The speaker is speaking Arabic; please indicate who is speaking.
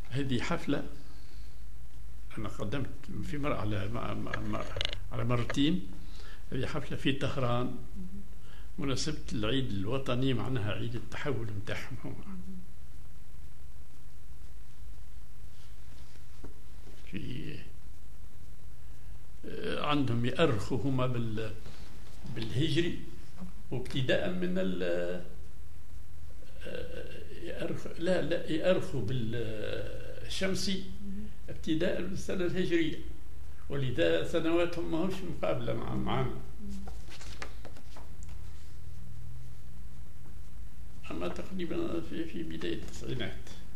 Speaker 1: هذه حفلة أنا قدمت في مرة على مرتين. هذه حفلة في طهران مناسبة العيد الوطني، معناها عيد التحول متاعهم هم. في عندهم يأرخوا هما بالهجري، وابتداء من يأرخوا بالشمسي ابتداء من السنة الهجرية، ولذا سنواتهم ما همش مقابلة معنا. أما تقريبا في بداية التسعينات.